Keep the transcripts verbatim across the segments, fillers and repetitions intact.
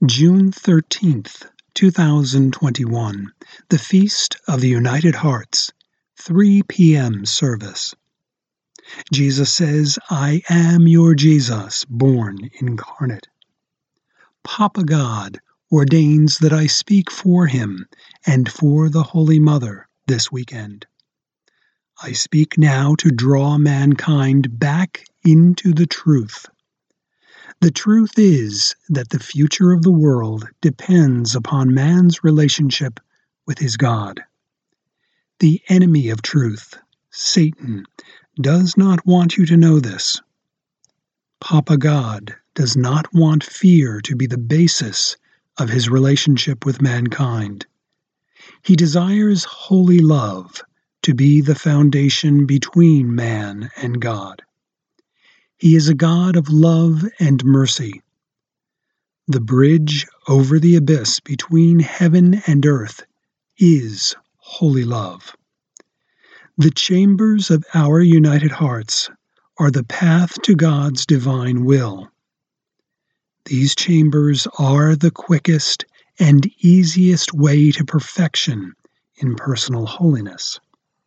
June thirteenth, two thousand twenty-one, the Feast of the United Hearts, three p m service. Jesus says, "I am your Jesus, born incarnate." Papa God ordains that I speak for him and for the Holy Mother this weekend. I speak now to draw mankind back into the truth. The truth is that the future of the world depends upon man's relationship with his God. The enemy of truth, Satan, does not want you to know this. Papa God does not want fear to be the basis of his relationship with mankind. He desires holy love to be the foundation between man and God. He is a God of love and mercy. The bridge over the abyss between heaven and earth is holy love. The chambers of our united hearts are the path to God's divine will. These chambers are the quickest and easiest way to perfection in personal holiness.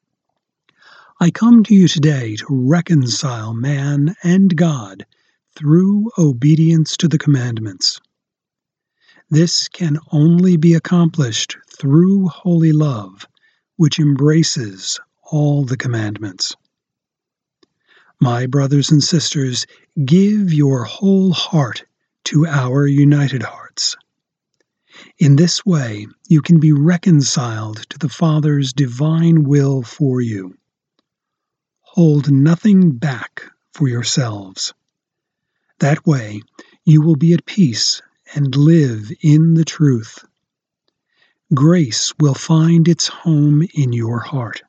I come to you today to reconcile man and God through obedience to the commandments. This can only be accomplished through holy love, which embraces all the commandments. My brothers and sisters, give your whole heart to our united hearts. In this way, you can be reconciled to the Father's divine will for you. Hold nothing back for yourselves. That way, you will be at peace and live in the truth. Grace will find its home in your heart.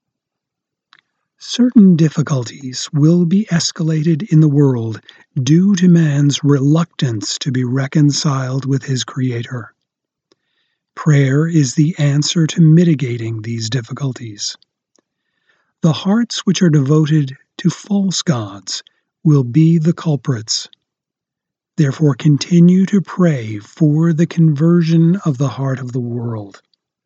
Certain difficulties will be escalated in the world due to man's reluctance to be reconciled with his Creator. Prayer is the answer to mitigating these difficulties. The hearts which are devoted to false gods will be the culprits. Therefore, continue to pray for the conversion of the heart of the world.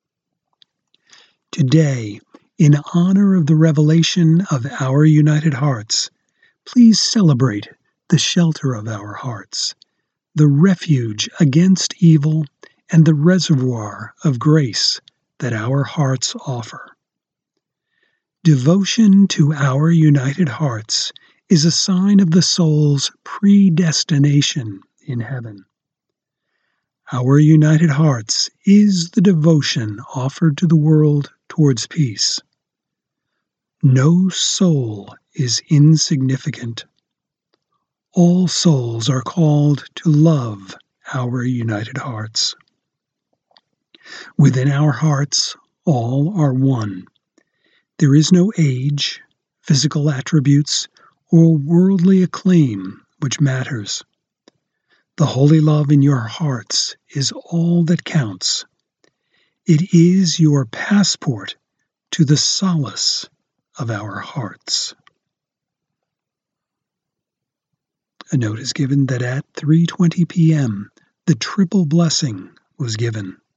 Today, in honor of the revelation of our united hearts, please celebrate the shelter of our hearts, the refuge against evil, and the reservoir of grace that our hearts offer. Devotion to our united hearts is a sign of the soul's predestination in heaven. Our united hearts is the devotion offered to the world towards peace. No soul is insignificant. All souls are called to love our united hearts. Within our hearts, all are one. There is no age, physical attributes, or worldly acclaim which matters. The holy love in your hearts is all that counts. It is your passport to the solace of our hearts. A note is given that at three twenty p m the triple blessing was given.